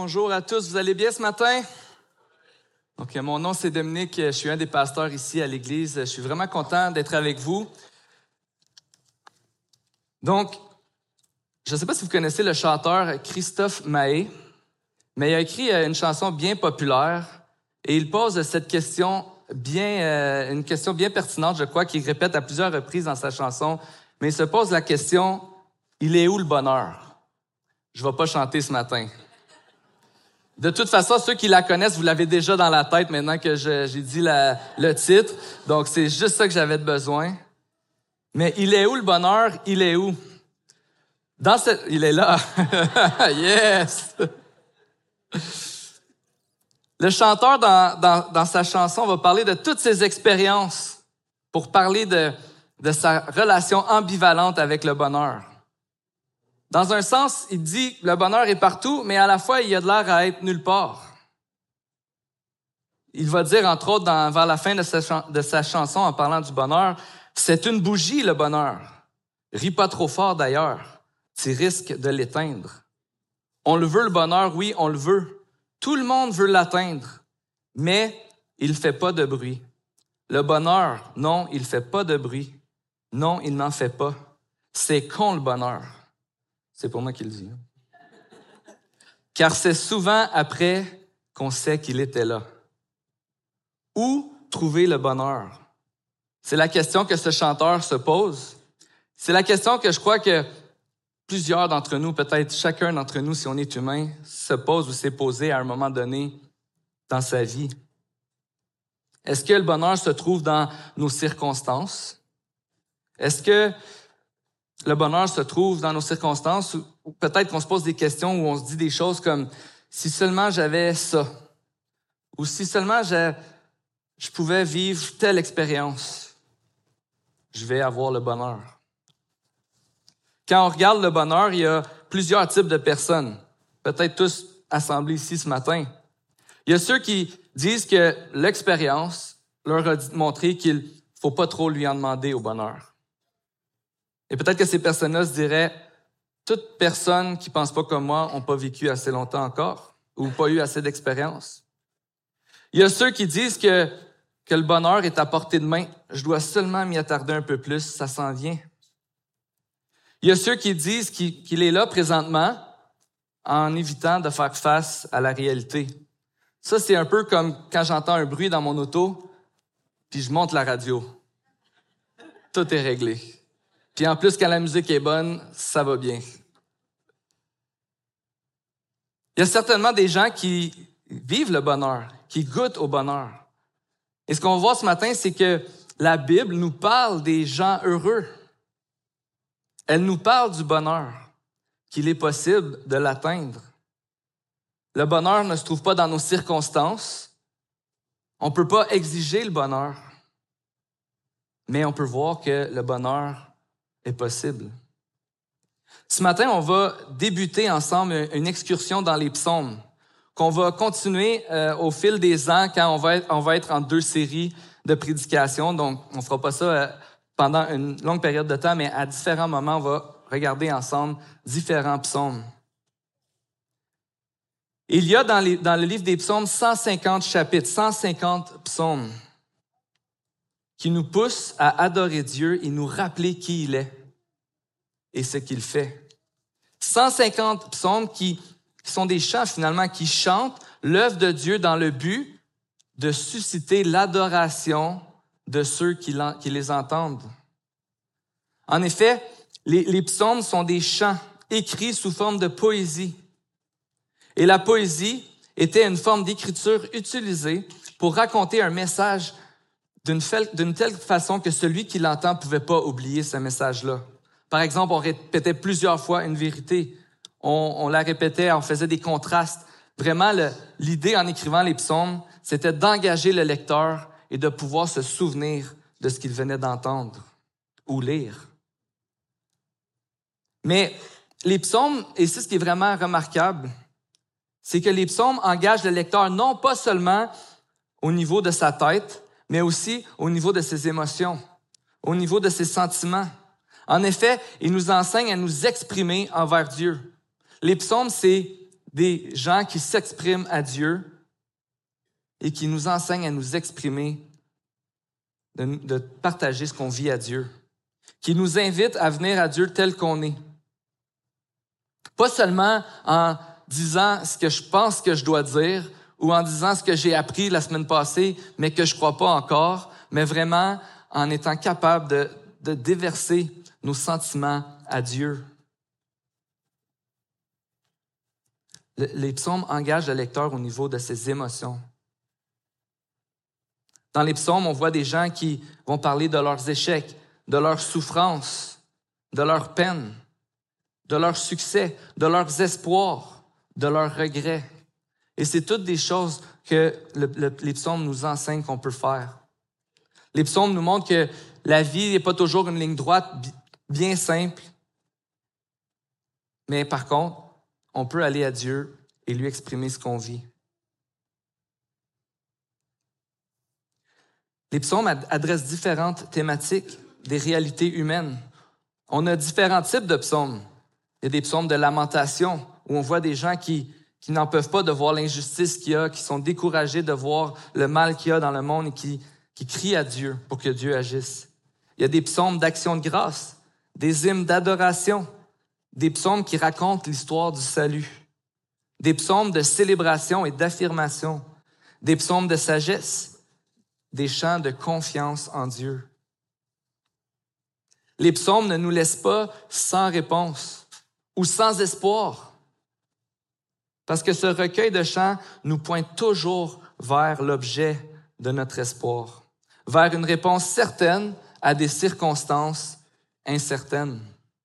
Bonjour à tous, vous allez bien ce matin? Donc, mon nom c'est Dominique, je suis un des pasteurs ici à l'église. Je suis vraiment content d'être avec vous. Donc, je ne sais pas si vous connaissez le chanteur Christophe Maé, mais il a écrit une chanson bien populaire et il pose cette question une question bien pertinente, je crois, qu'il répète à plusieurs reprises dans sa chanson. Mais il se pose la question, il est où le bonheur? Je ne vais pas chanter ce matin. De toute façon, ceux qui la connaissent, vous l'avez déjà dans la tête maintenant que j'ai dit le titre. Donc, c'est juste ça que j'avais besoin. Mais il est où le bonheur? Il est où? Il est là. Yes! Le chanteur, dans sa chanson, va parler de toutes ses expériences pour parler de sa relation ambivalente avec le bonheur. Dans un sens, il dit que le bonheur est partout, mais à la fois, il a de l'air à être nulle part. Il va dire, entre autres, vers la fin de sa chanson, en parlant du bonheur, « C'est une bougie, le bonheur. Ris pas trop fort, d'ailleurs. Tu risques de l'éteindre. On le veut, le bonheur, oui, on le veut. Tout le monde veut l'atteindre, mais il fait pas de bruit. Le bonheur, non, il fait pas de bruit. Non, il n'en fait pas. C'est con, le bonheur. » C'est pour moi qu'il le dit. Car c'est souvent après qu'on sait qu'il était là. Où trouver le bonheur? C'est la question que ce chanteur se pose. C'est la question que je crois que plusieurs d'entre nous, peut-être chacun d'entre nous, si on est humain, se pose ou s'est posé à un moment donné dans sa vie. Est-ce que le bonheur se trouve dans nos circonstances? Est-ce que le bonheur se trouve dans nos circonstances ou peut-être qu'on se pose des questions où on se dit des choses comme « si seulement j'avais ça » ou « si seulement je pouvais vivre telle expérience, je vais avoir le bonheur ». Quand on regarde le bonheur, il y a plusieurs types de personnes, peut-être tous assemblés ici ce matin. Il y a ceux qui disent que l'expérience leur a montré qu'il ne faut pas trop lui en demander au bonheur. Et peut-être que ces personnes-là se diraient « toute personne qui ne pense pas comme moi n'a pas vécu assez longtemps encore ou pas eu assez d'expérience ». Il y a ceux qui disent que le bonheur est à portée de main. Je dois seulement m'y attarder un peu plus, ça s'en vient. Il y a ceux qui disent qu'il est là présentement en évitant de faire face à la réalité. Ça, c'est un peu comme quand j'entends un bruit dans mon auto, puis je monte la radio. Tout est réglé. Puis en plus, quand la musique est bonne, ça va bien. Il y a certainement des gens qui vivent le bonheur, qui goûtent au bonheur. Et ce qu'on voit ce matin, c'est que la Bible nous parle des gens heureux. Elle nous parle du bonheur, qu'il est possible de l'atteindre. Le bonheur ne se trouve pas dans nos circonstances. On ne peut pas exiger le bonheur. Mais on peut voir que le bonheur est possible. Ce matin, on va débuter ensemble une excursion dans les psaumes, qu'on va continuer au fil des ans quand on va être en 2 séries de prédications. Donc, on ne fera pas ça pendant une longue période de temps, mais à différents moments, on va regarder ensemble différents psaumes. Il y a dans le livre des psaumes 150 chapitres, 150 psaumes qui nous poussent à adorer Dieu et nous rappeler qui il est et ce qu'il fait. 150 psaumes qui sont des chants finalement qui chantent l'œuvre de Dieu dans le but de susciter l'adoration de ceux qui les entendent. En effet, les psaumes sont des chants écrits sous forme de poésie. Et la poésie était une forme d'écriture utilisée pour raconter un message d'une telle façon que celui qui l'entend ne pouvait pas oublier ce message-là. Par exemple, on répétait plusieurs fois une vérité. On la répétait, on faisait des contrastes. Vraiment, l'idée en écrivant les psaumes, c'était d'engager le lecteur et de pouvoir se souvenir de ce qu'il venait d'entendre ou lire. Mais les psaumes, et c'est ce qui est vraiment remarquable, c'est que les psaumes engagent le lecteur non pas seulement au niveau de sa tête, mais aussi au niveau de ses émotions, au niveau de ses sentiments. En effet, ils nous enseignent à nous exprimer envers Dieu. Les psaumes, c'est des gens qui s'expriment à Dieu et qui nous enseignent à nous exprimer, de partager ce qu'on vit à Dieu, qui nous invitent à venir à Dieu tel qu'on est. Pas seulement en disant ce que je pense que je dois dire ou en disant ce que j'ai appris la semaine passée, mais que je ne crois pas encore, mais vraiment en étant capable de déverser nos sentiments à Dieu. Les psaumes engagent le lecteur au niveau de ses émotions. Dans les psaumes, on voit des gens qui vont parler de leurs échecs, de leurs souffrances, de leurs peines, de leurs succès, de leurs espoirs, de leurs regrets. Et c'est toutes des choses que les psaumes nous enseignent qu'on peut faire. Les psaumes nous montrent que la vie n'est pas toujours une ligne droite bien simple, mais par contre, on peut aller à Dieu et lui exprimer ce qu'on vit. Les psaumes adressent différentes thématiques des réalités humaines. On a différents types de psaumes. Il y a des psaumes de lamentation où on voit des gens qui n'en peuvent pas de voir l'injustice qu'il y a, qui sont découragés de voir le mal qu'il y a dans le monde et qui crient à Dieu pour que Dieu agisse. Il y a des psaumes d'action de grâce, des hymnes d'adoration, des psaumes qui racontent l'histoire du salut, des psaumes de célébration et d'affirmation, des psaumes de sagesse, des chants de confiance en Dieu. Les psaumes ne nous laissent pas sans réponse ou sans espoir, parce que ce recueil de chants nous pointe toujours vers l'objet de notre espoir, vers une réponse certaine à des circonstances incertaines,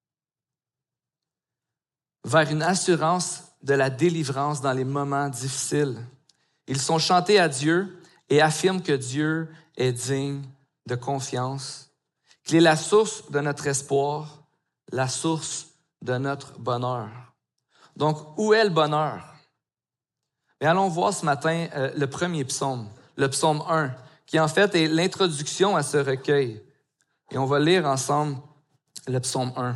vers une assurance de la délivrance dans les moments difficiles. Ils sont chantés à Dieu et affirment que Dieu est digne de confiance, qu'il est la source de notre espoir, la source de notre bonheur. Donc, où est le bonheur? Mais allons voir ce matin le premier psaume, le psaume 1, qui en fait est l'introduction à ce recueil. Et on va lire ensemble le psaume 1.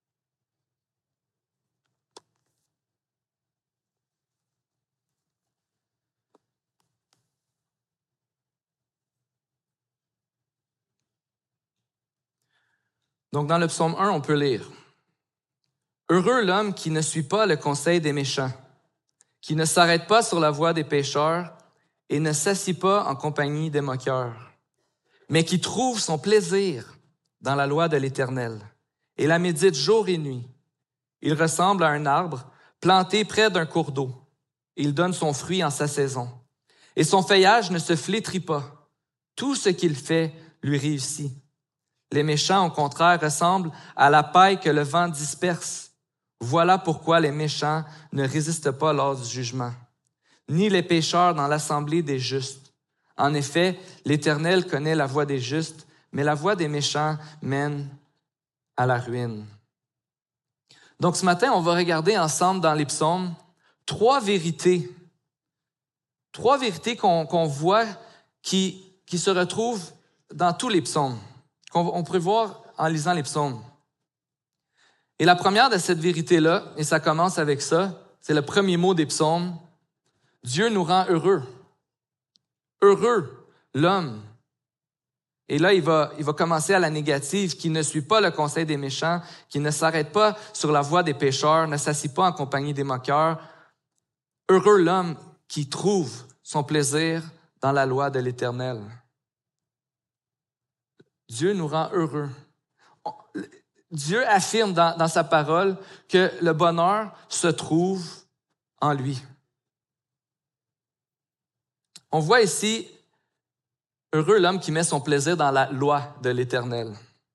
Donc, dans le psaume 1, on peut lire « Heureux l'homme qui ne suit pas le conseil des méchants, qui ne s'arrête pas sur la voie des pécheurs et ne s'assied pas en compagnie des moqueurs, mais qui trouve son plaisir dans la loi de l'Éternel et la médite jour et nuit. Il ressemble à un arbre planté près d'un cours d'eau. Il donne son fruit en sa saison. Et son feuillage ne se flétrit pas. Tout ce qu'il fait lui réussit. Les méchants, au contraire, ressemblent à la paille que le vent disperse. Voilà pourquoi les méchants ne résistent pas lors du jugement, ni les pécheurs dans l'assemblée des justes. En effet, l'Éternel connaît la voie des justes, mais la voie des méchants mène à la ruine. » Donc ce matin, on va regarder ensemble dans les psaumes trois vérités qu'on voit qui se retrouvent dans tous les psaumes, qu'on peut voir en lisant les psaumes. Et la première de cette vérité-là, et ça commence avec ça, c'est le premier mot des psaumes, Dieu nous rend heureux. Heureux, l'homme. Et là, il va commencer à la négative, qui ne suit pas le conseil des méchants, qui ne s'arrête pas sur la voie des pécheurs, ne s'assied pas en compagnie des moqueurs. Heureux l'homme qui trouve son plaisir dans la loi de l'Éternel. Dieu nous rend heureux. Dieu affirme dans sa parole que le bonheur se trouve en lui. On voit ici, heureux l'homme qui met son plaisir dans la loi de l'Éternel.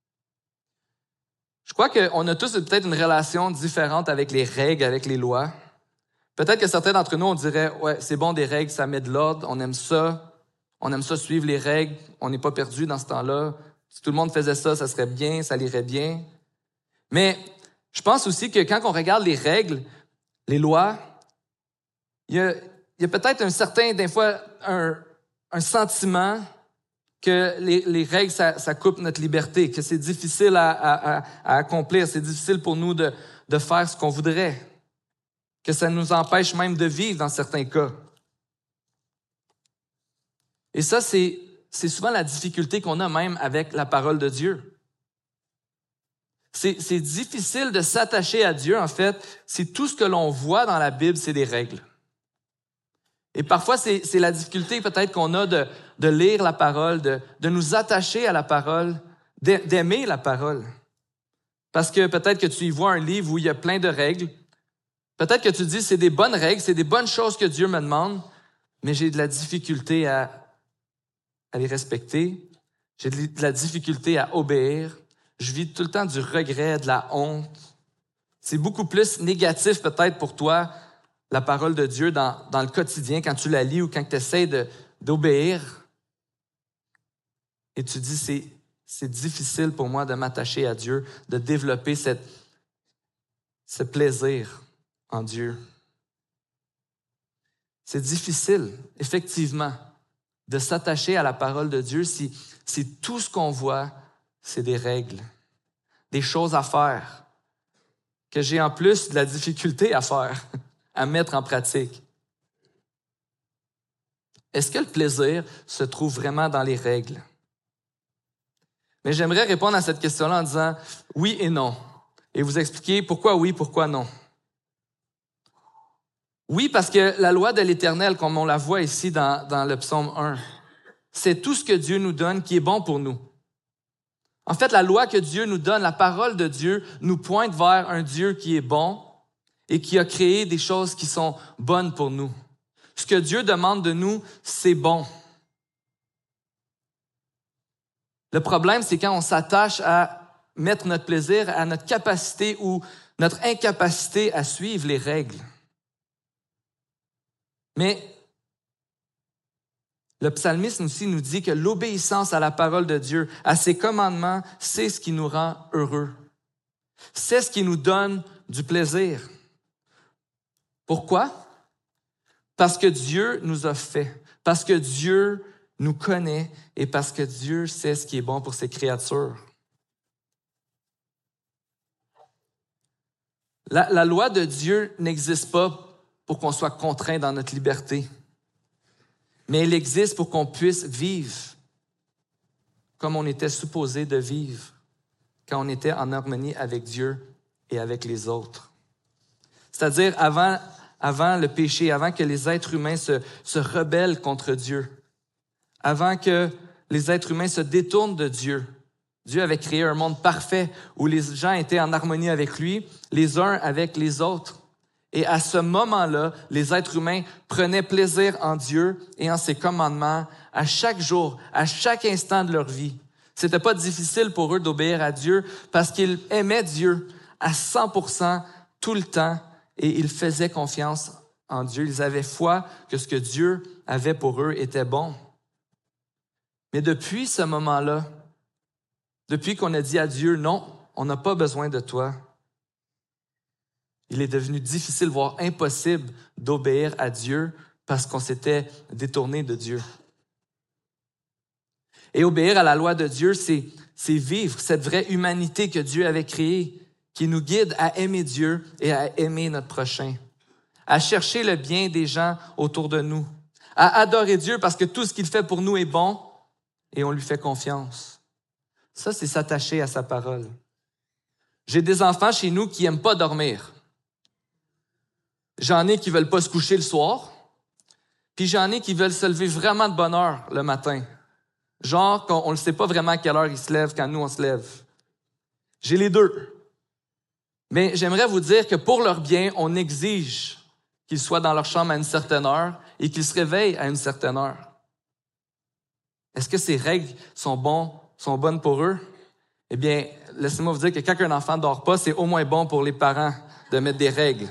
Je crois qu'on a tous peut-être une relation différente avec les règles, avec les lois. Peut-être que certains d'entre nous, on dirait, ouais, c'est bon des règles, ça met de l'ordre, on aime ça suivre les règles, on n'est pas perdu dans ce temps-là. Si tout le monde faisait ça, ça serait bien, ça irait bien. Mais je pense aussi que quand on regarde les règles, les lois, il y a peut-être un certain, des fois, un sentiment que les règles, ça coupe notre liberté, que c'est difficile à accomplir, c'est difficile pour nous de faire ce qu'on voudrait. que ça nous empêche même de vivre dans certains cas. Et ça, c'est souvent la difficulté qu'on a même avec la parole de Dieu. C'est difficile de s'attacher à Dieu, en fait, si tout ce que l'on voit dans la Bible, c'est des règles. Et parfois, c'est la difficulté peut-être qu'on a de lire la parole, de nous attacher à la parole, d'aimer la parole. Parce que peut-être que tu y vois un livre où il y a plein de règles. Peut-être que tu dis, c'est des bonnes règles, c'est des bonnes choses que Dieu me demande, mais j'ai de la difficulté à les respecter. J'ai de la difficulté à obéir. Je vis tout le temps du regret, de la honte. C'est beaucoup plus négatif peut-être pour toi, la parole de Dieu dans le quotidien, quand tu la lis ou quand tu essaies d'obéir. Et tu dis, c'est difficile pour moi de m'attacher à Dieu, de développer ce plaisir en Dieu. C'est difficile, effectivement, de s'attacher à la parole de Dieu si tout ce qu'on voit, c'est des règles, des choses à faire, que j'ai en plus de la difficulté à faire, à mettre en pratique. Est-ce que le plaisir se trouve vraiment dans les règles? Mais j'aimerais répondre à cette question-là en disant oui et non, et vous expliquer pourquoi oui, pourquoi non. Oui, parce que la loi de l'Éternel, comme on la voit ici dans le psaume 1, c'est tout ce que Dieu nous donne qui est bon pour nous. En fait, la loi que Dieu nous donne, la parole de Dieu, nous pointe vers un Dieu qui est bon et qui a créé des choses qui sont bonnes pour nous. Ce que Dieu demande de nous, c'est bon. Le problème, c'est quand on s'attache à mettre notre plaisir à notre capacité ou notre incapacité à suivre les règles. Mais le psalmiste aussi nous dit que l'obéissance à la parole de Dieu, à ses commandements, c'est ce qui nous rend heureux. C'est ce qui nous donne du plaisir. Pourquoi? Parce que Dieu nous a fait, parce que Dieu nous connaît et parce que Dieu sait ce qui est bon pour ses créatures. La loi de Dieu n'existe pas pour qu'on soit contraint dans notre liberté, mais elle existe pour qu'on puisse vivre comme on était supposé de vivre quand on était en harmonie avec Dieu et avec les autres. C'est-à-dire avant le péché, avant que les êtres humains se rebellent contre Dieu, avant que les êtres humains se détournent de Dieu. Dieu avait créé un monde parfait où les gens étaient en harmonie avec lui, les uns avec les autres. Et à ce moment-là, les êtres humains prenaient plaisir en Dieu et en ses commandements à chaque jour, à chaque instant de leur vie. C'était pas difficile pour eux d'obéir à Dieu parce qu'ils aimaient Dieu à 100% tout le temps et ils faisaient confiance en Dieu. Ils avaient foi que ce que Dieu avait pour eux était bon. Mais depuis ce moment-là, depuis qu'on a dit à Dieu, non, on n'a pas besoin de toi, il est devenu difficile, voire impossible d'obéir à Dieu parce qu'on s'était détourné de Dieu. Et obéir à la loi de Dieu, c'est vivre cette vraie humanité que Dieu avait créée, qui nous guide à aimer Dieu et à aimer notre prochain, à chercher le bien des gens autour de nous, à adorer Dieu parce que tout ce qu'il fait pour nous est bon et on lui fait confiance. Ça, c'est s'attacher à sa parole. J'ai des enfants chez nous qui n'aiment pas dormir. J'en ai qui veulent pas se coucher le soir, puis j'en ai qui veulent se lever vraiment de bonne heure le matin. Genre qu'on ne sait pas vraiment à quelle heure ils se lèvent quand nous on se lève. J'ai les deux. Mais j'aimerais vous dire que pour leur bien, on exige qu'ils soient dans leur chambre à une certaine heure et qu'ils se réveillent à une certaine heure. Est-ce que ces règles sont bonnes pour eux? Eh bien, laissez-moi vous dire que quand un enfant ne dort pas, c'est au moins bon pour les parents de mettre des règles.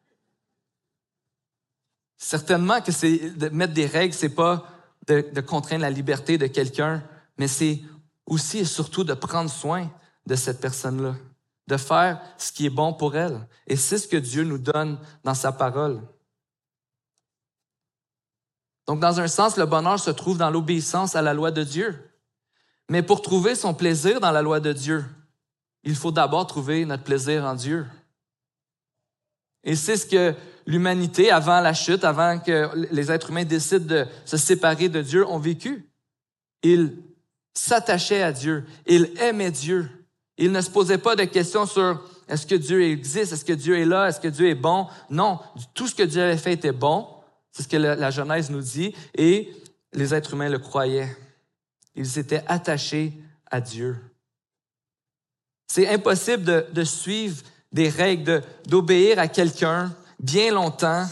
Certainement que de mettre des règles, c'est pas de contraindre la liberté de quelqu'un, mais c'est aussi et surtout de prendre soin de cette personne-là, de faire ce qui est bon pour elle. Et c'est ce que Dieu nous donne dans sa parole. Donc, dans un sens, le bonheur se trouve dans l'obéissance à la loi de Dieu. Mais pour trouver son plaisir dans la loi de Dieu, il faut d'abord trouver notre plaisir en Dieu. Et c'est ce que l'humanité, avant la chute, avant que les êtres humains décident de se séparer de Dieu, ont vécu. Ils s'attachaient à Dieu. Ils aimaient Dieu. Ils ne se posaient pas de questions sur est-ce que Dieu existe, est-ce que Dieu est là, est-ce que Dieu est bon. Non, tout ce que Dieu avait fait était bon. C'est ce que la Genèse nous dit. Et les êtres humains le croyaient. Ils étaient attachés à Dieu. C'est impossible de suivre des règles, d'obéir à quelqu'un bien longtemps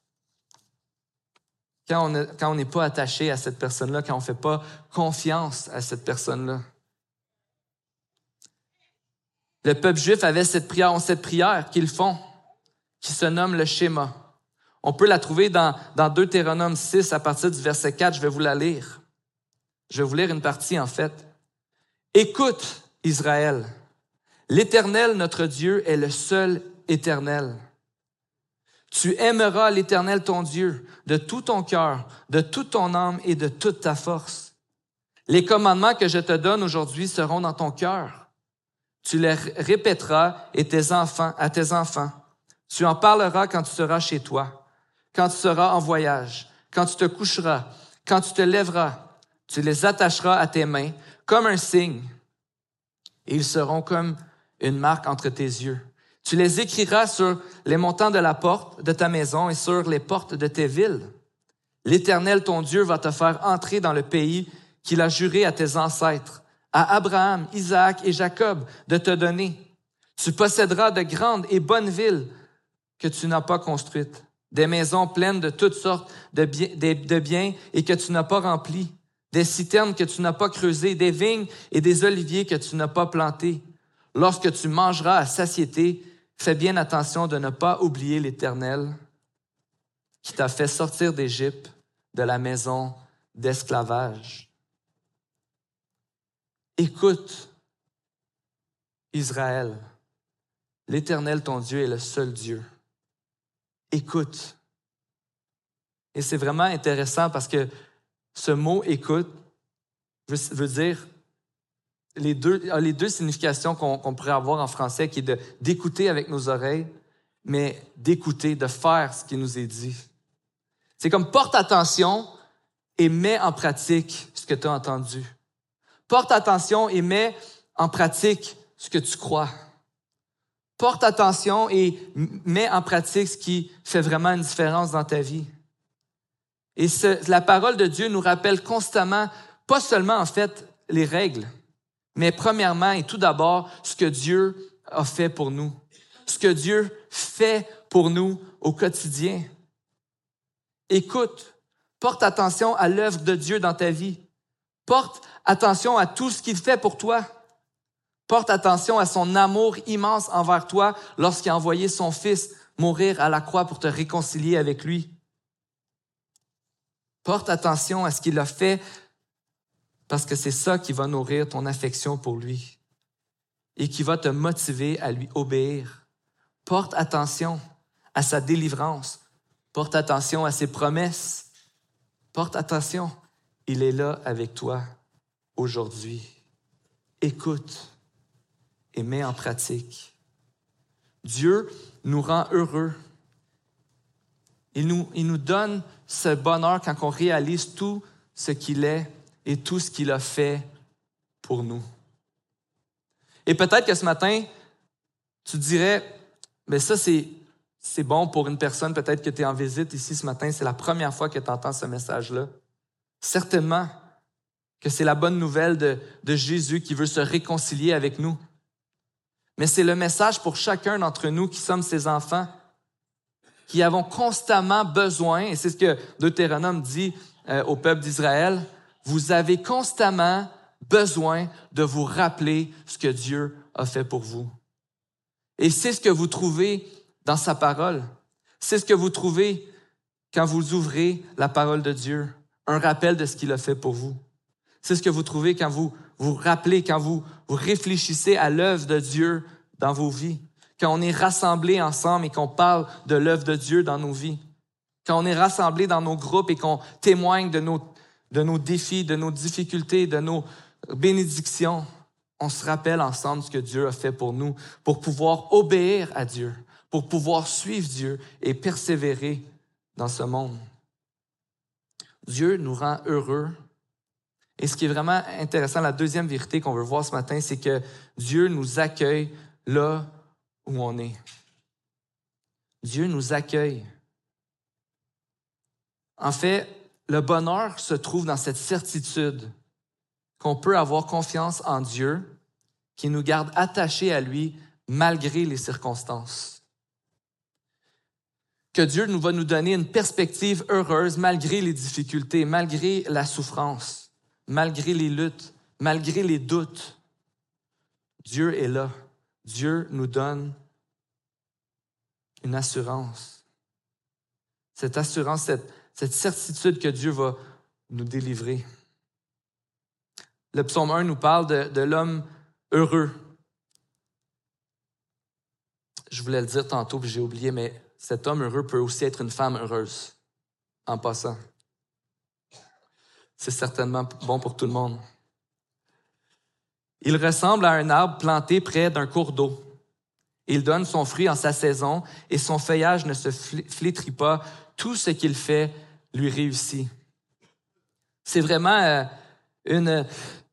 quand on n'est pas attaché à cette personne-là, quand on ne fait pas confiance à cette personne-là. Le peuple juif avait cette prière qu'ils font, qui se nomme le schéma. On peut la trouver dans Deutéronome 6, à partir du verset 4. Je vais vous la lire. Je vais vous lire une partie, en fait. « Écoute, Israël, l'Éternel, notre Dieu, est le seul éternel. Tu aimeras l'Éternel, ton Dieu, de tout ton cœur, de toute ton âme et de toute ta force. Les commandements que je te donne aujourd'hui seront dans ton cœur. Tu les répéteras à tes enfants. Tu en parleras quand tu seras chez toi, quand tu seras en voyage, quand tu te coucheras, quand tu te lèveras. Tu les attacheras à tes mains comme un signe, et ils seront comme une marque entre tes yeux. Tu les écriras sur les montants de la porte de ta maison et sur les portes de tes villes. L'Éternel, ton Dieu, va te faire entrer dans le pays qu'il a juré à tes ancêtres, à Abraham, Isaac et Jacob, de te donner. Tu posséderas de grandes et bonnes villes que tu n'as pas construites, des maisons pleines de toutes sortes de biens et que tu n'as pas remplies, des citernes que tu n'as pas creusées, des vignes et des oliviers que tu n'as pas plantés. Lorsque tu mangeras à satiété, fais bien attention de ne pas oublier l'Éternel qui t'a fait sortir d'Égypte, de la maison d'esclavage. Écoute, Israël, l'Éternel, ton Dieu, est le seul Dieu. Écoute. Et c'est vraiment intéressant parce que ce mot « écoute » veut dire les deux significations qu'on pourrait avoir en français, qui est d'écouter avec nos oreilles, mais d'écouter, de faire ce qui nous est dit. C'est comme porte attention et mets en pratique ce que tu as entendu. Porte attention et mets en pratique ce que tu crois. Porte attention et mets en pratique ce qui fait vraiment une différence dans ta vie. Et la parole de Dieu nous rappelle constamment, pas seulement en fait les règles, mais premièrement et tout d'abord ce que Dieu a fait pour nous, ce que Dieu fait pour nous au quotidien. Écoute, porte attention à l'œuvre de Dieu dans ta vie. Porte attention à tout ce qu'il fait pour toi. Porte attention à son amour immense envers toi lorsqu'il a envoyé son Fils mourir à la croix pour te réconcilier avec lui. Porte attention à ce qu'il a fait parce que c'est ça qui va nourrir ton affection pour lui et qui va te motiver à lui obéir. Porte attention à sa délivrance. Porte attention à ses promesses. Porte attention, il est là avec toi aujourd'hui. Écoute et mets en pratique. Dieu nous rend heureux. Il nous donne ce bonheur quand on réalise tout ce qu'il est et tout ce qu'il a fait pour nous. Et peut-être que ce matin, tu dirais, mais ça c'est bon pour une personne, peut-être que tu es en visite ici ce matin, c'est la première fois que tu entends ce message-là. Certainement que c'est la bonne nouvelle de Jésus qui veut se réconcilier avec nous. Mais c'est le message pour chacun d'entre nous qui sommes ses enfants, qui avons constamment besoin, et c'est ce que Deutéronome dit au peuple d'Israël, vous avez constamment besoin de vous rappeler ce que Dieu a fait pour vous. Et c'est ce que vous trouvez dans sa parole. C'est ce que vous trouvez quand vous ouvrez la parole de Dieu, un rappel de ce qu'il a fait pour vous. C'est ce que vous trouvez quand vous vous rappelez, quand vous réfléchissez à l'œuvre de Dieu dans vos vies. Quand on est rassemblés ensemble et qu'on parle de l'œuvre de Dieu dans nos vies. Quand on est rassemblés dans nos groupes et qu'on témoigne de nos défis, de nos difficultés, de nos bénédictions, on se rappelle ensemble ce que Dieu a fait pour nous, pour pouvoir obéir à Dieu, pour pouvoir suivre Dieu et persévérer dans ce monde. Dieu nous rend heureux. Et ce qui est vraiment intéressant, la deuxième vérité qu'on veut voir ce matin, c'est que Dieu nous accueille là où on est. Dieu nous accueille. En fait, le bonheur se trouve dans cette certitude qu'on peut avoir confiance en Dieu, qui nous garde attachés à lui malgré les circonstances. Que Dieu va nous donner une perspective heureuse malgré les difficultés, malgré la souffrance, malgré les luttes, malgré les doutes. Dieu est là. Dieu nous donne une assurance. Cette assurance, cette certitude que Dieu va nous délivrer. Le psaume 1 nous parle de l'homme heureux. Je voulais le dire tantôt, puis j'ai oublié, mais cet homme heureux peut aussi être une femme heureuse, en passant. C'est certainement bon pour tout le monde. Il ressemble à un arbre planté près d'un cours d'eau. Il donne son fruit en sa saison et son feuillage ne se flétrit pas. Tout ce qu'il fait lui réussit. C'est vraiment une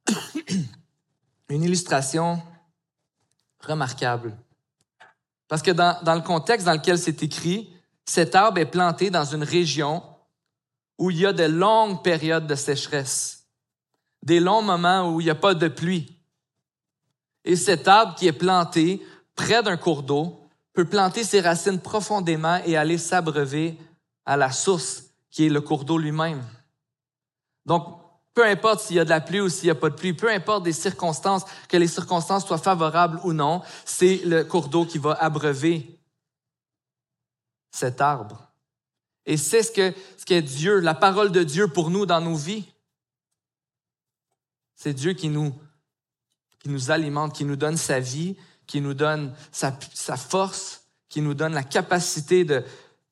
illustration remarquable. Parce que dans le contexte dans lequel c'est écrit, cet arbre est planté dans une région où il y a de longues périodes de sécheresse, des longs moments où il n'y a pas de pluie. Et cet arbre qui est planté près d'un cours d'eau peut planter ses racines profondément et aller s'abreuver à la source qui est le cours d'eau lui-même. Donc, peu importe s'il y a de la pluie ou s'il n'y a pas de pluie, peu importe des circonstances, que les circonstances soient favorables ou non, c'est le cours d'eau qui va abreuver cet arbre. Et c'est ce qu'est Dieu, la parole de Dieu pour nous dans nos vies. C'est Dieu qui nous alimente, qui nous donne sa vie, qui nous donne sa force, qui nous donne la capacité de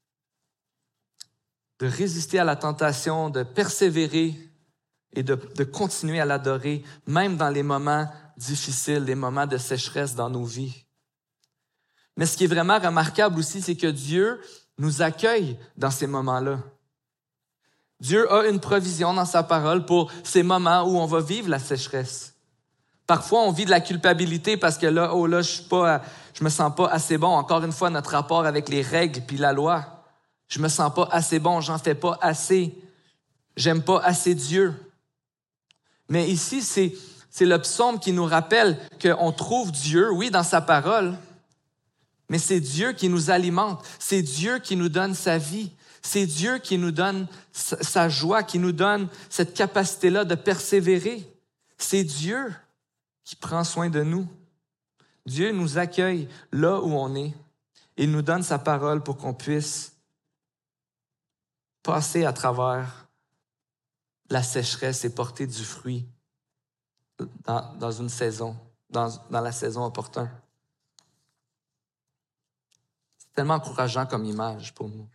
résister à la tentation, de persévérer et de continuer à l'adorer, même dans les moments difficiles, les moments de sécheresse dans nos vies. Mais ce qui est vraiment remarquable aussi, c'est que Dieu nous accueille dans ces moments-là. Dieu a une provision dans sa parole pour ces moments où on va vivre la sécheresse. Parfois, on vit de la culpabilité parce que là, je me sens pas assez bon. Encore une fois, notre rapport avec les règles puis la loi. Je me sens pas assez bon, j'en fais pas assez. J'aime pas assez Dieu. Mais ici, c'est le psaume qui nous rappelle qu'on trouve Dieu, oui, dans sa parole, mais c'est Dieu qui nous alimente. C'est Dieu qui nous donne sa vie. C'est Dieu qui nous donne sa joie, qui nous donne cette capacité-là de persévérer. C'est Dieu qui prend soin de nous. Dieu nous accueille là où on est. Il nous donne sa parole pour qu'on puisse passer à travers la sécheresse et porter du fruit dans une saison, dans la saison opportune. C'est tellement encourageant comme image pour nous.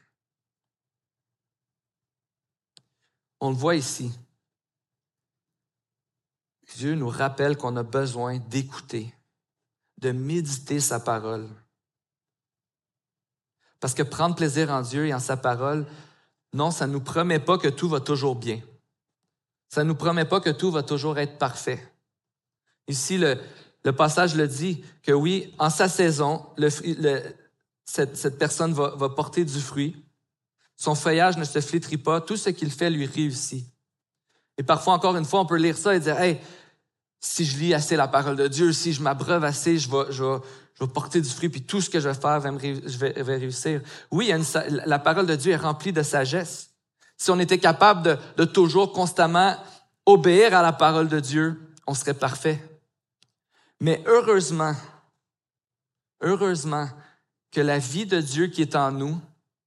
On le voit ici. Dieu nous rappelle qu'on a besoin d'écouter, de méditer sa parole. Parce que prendre plaisir en Dieu et en sa parole, non, ça ne nous promet pas que tout va toujours bien. Ça ne nous promet pas que tout va toujours être parfait. Ici, le passage le dit, que oui, en sa saison, cette personne va porter du fruit. Son feuillage ne se flétrit pas. Tout ce qu'il fait lui réussit. Et parfois, encore une fois, on peut lire ça et dire, hey, si je lis assez la parole de Dieu, si je m'abreuve assez, je vais porter du fruit, puis tout ce que je vais faire, je vais réussir. Oui, la parole de Dieu est remplie de sagesse. Si on était capable de toujours constamment obéir à la parole de Dieu, on serait parfait. Mais heureusement que la vie de Dieu qui est en nous,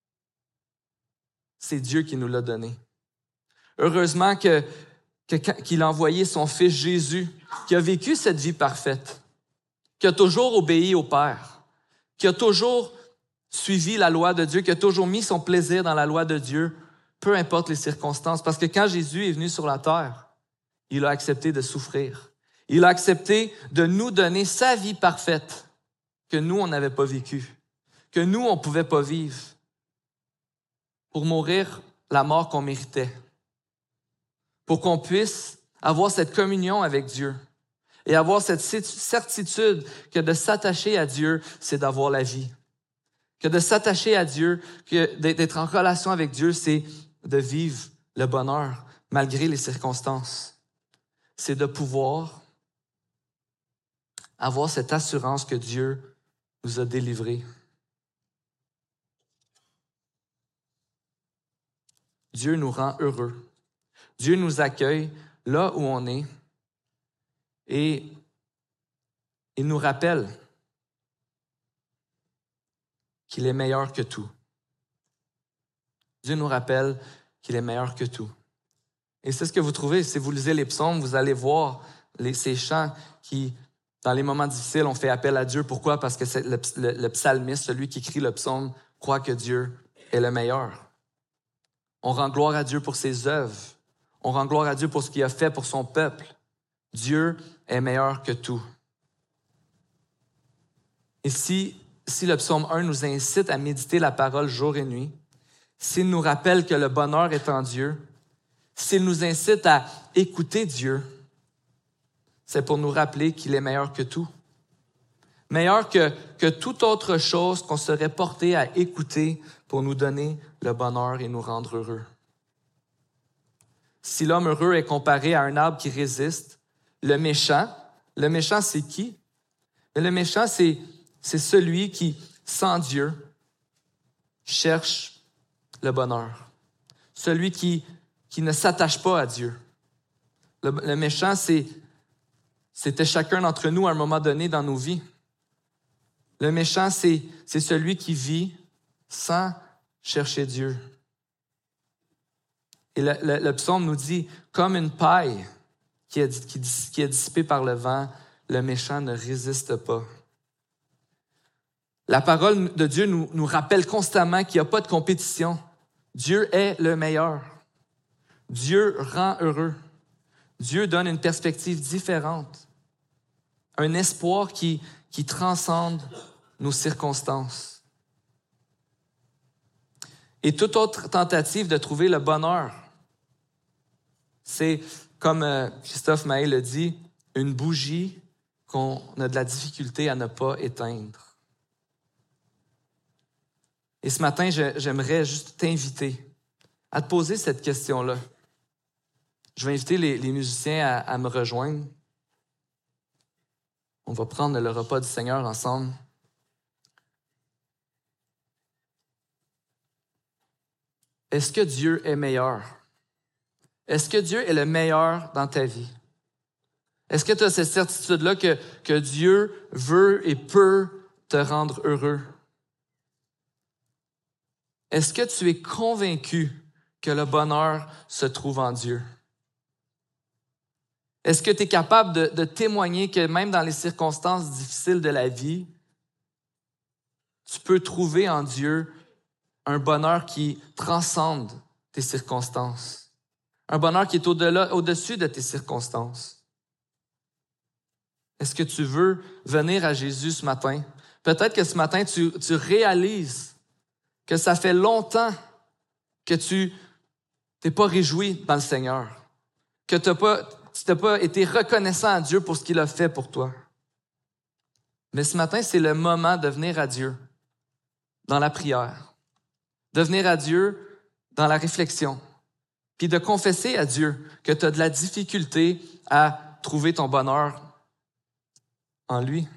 c'est Dieu qui nous l'a donnée. Heureusement qu'il a envoyé son Fils Jésus, qui a vécu cette vie parfaite, qui a toujours obéi au Père, qui a toujours suivi la loi de Dieu, qui a toujours mis son plaisir dans la loi de Dieu, peu importe les circonstances. Parce que quand Jésus est venu sur la terre, il a accepté de souffrir. Il a accepté de nous donner sa vie parfaite que nous, on n'avait pas vécue, que nous, on ne pouvait pas vivre, pour mourir la mort qu'on méritait, pour qu'on puisse avoir cette communion avec Dieu et avoir cette certitude que de s'attacher à Dieu, c'est d'avoir la vie. Que de s'attacher à Dieu, que d'être en relation avec Dieu, c'est de vivre le bonheur malgré les circonstances. C'est de pouvoir avoir cette assurance que Dieu nous a délivrés. Dieu nous rend heureux. Dieu nous accueille là où on est et il nous rappelle qu'il est meilleur que tout. Dieu nous rappelle qu'il est meilleur que tout. Et c'est ce que vous trouvez, si vous lisez les psaumes, vous allez voir ces chants qui, dans les moments difficiles, on fait appel à Dieu. Pourquoi? Parce que c'est le psalmiste, celui qui écrit le psaume, croit que Dieu est le meilleur. On rend gloire à Dieu pour ses œuvres. On rend gloire à Dieu pour ce qu'il a fait pour son peuple. Dieu est meilleur que tout. Et si le psaume 1 nous incite à méditer la parole jour et nuit, s'il nous rappelle que le bonheur est en Dieu, s'il nous incite à écouter Dieu, c'est pour nous rappeler qu'il est meilleur que tout. Meilleur que toute autre chose qu'on serait porté à écouter pour nous donner le bonheur et nous rendre heureux. Si l'homme heureux est comparé à un arbre qui résiste, le méchant c'est qui? Le méchant, c'est celui qui, sans Dieu, cherche le bonheur. Celui qui ne s'attache pas à Dieu. Le méchant, c'était chacun d'entre nous à un moment donné dans nos vies. Le méchant, c'est celui qui vit sans chercher Dieu. Et le psaume nous dit, comme une paille qui est dissipée par le vent, le méchant ne résiste pas. La parole de Dieu nous rappelle constamment qu'il n'y a pas de compétition. Dieu est le meilleur. Dieu rend heureux. Dieu donne une perspective différente. Un espoir qui transcende nos circonstances. Et toute autre tentative de trouver le bonheur, c'est, comme Christophe Maé le dit, une bougie qu'on a de la difficulté à ne pas éteindre. Et ce matin, j'aimerais juste t'inviter à te poser cette question-là. Je vais inviter les musiciens à me rejoindre. On va prendre le repas du Seigneur ensemble. Est-ce que Dieu est meilleur? Est-ce que Dieu est le meilleur dans ta vie? Est-ce que tu as cette certitude-là que Dieu veut et peut te rendre heureux? Est-ce que tu es convaincu que le bonheur se trouve en Dieu? Est-ce que tu es capable de témoigner que même dans les circonstances difficiles de la vie, tu peux trouver en Dieu un bonheur qui transcende tes circonstances? Un bonheur qui est au-dessus de tes circonstances? Est-ce que tu veux venir à Jésus ce matin? Peut-être que ce matin, tu réalises que ça fait longtemps que tu t'es pas réjoui dans le Seigneur, que tu n'as pas été reconnaissant à Dieu pour ce qu'il a fait pour toi. Mais ce matin, c'est le moment de venir à Dieu dans la prière, de venir à Dieu dans la réflexion, puis de confesser à Dieu que tu as de la difficulté à trouver ton bonheur en lui.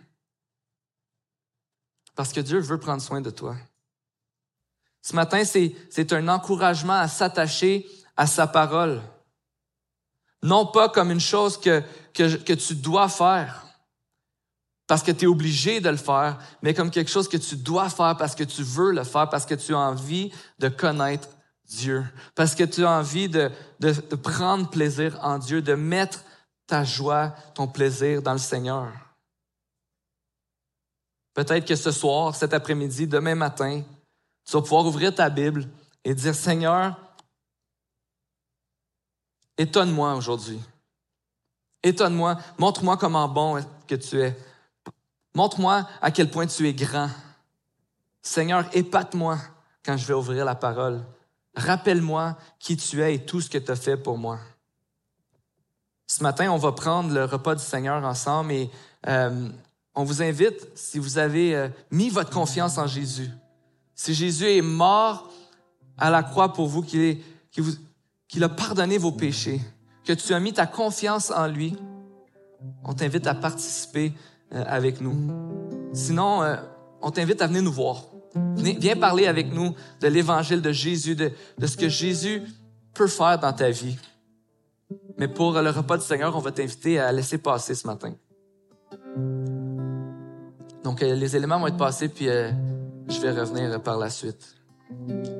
Parce que Dieu veut prendre soin de toi. Ce matin, c'est un encouragement à s'attacher à sa parole. Non pas comme une chose que tu dois faire parce que tu es obligé de le faire, mais comme quelque chose que tu dois faire parce que tu veux le faire, parce que tu as envie de connaître Dieu, parce que tu as envie de prendre plaisir en Dieu, de mettre ta joie, ton plaisir dans le Seigneur. Peut-être que ce soir, cet après-midi, demain matin, tu vas pouvoir ouvrir ta Bible et dire, Seigneur, étonne-moi aujourd'hui. Étonne-moi, montre-moi comment bon que tu es. Montre-moi à quel point tu es grand. Seigneur, épate-moi quand je vais ouvrir la parole. Rappelle-moi qui tu es et tout ce que tu as fait pour moi. Ce matin, on va prendre le repas du Seigneur ensemble et on vous invite, si vous avez mis votre confiance en Jésus, si Jésus est mort à la croix pour vous, qu'il a pardonné vos péchés, que tu as mis ta confiance en lui, on t'invite à participer avec nous. Sinon, on t'invite à venir nous voir. Viens parler avec nous de l'évangile de Jésus, de ce que Jésus peut faire dans ta vie. Mais pour le repas du Seigneur, on va t'inviter à laisser passer ce matin. Donc, les éléments vont être passés, puis je vais revenir par la suite.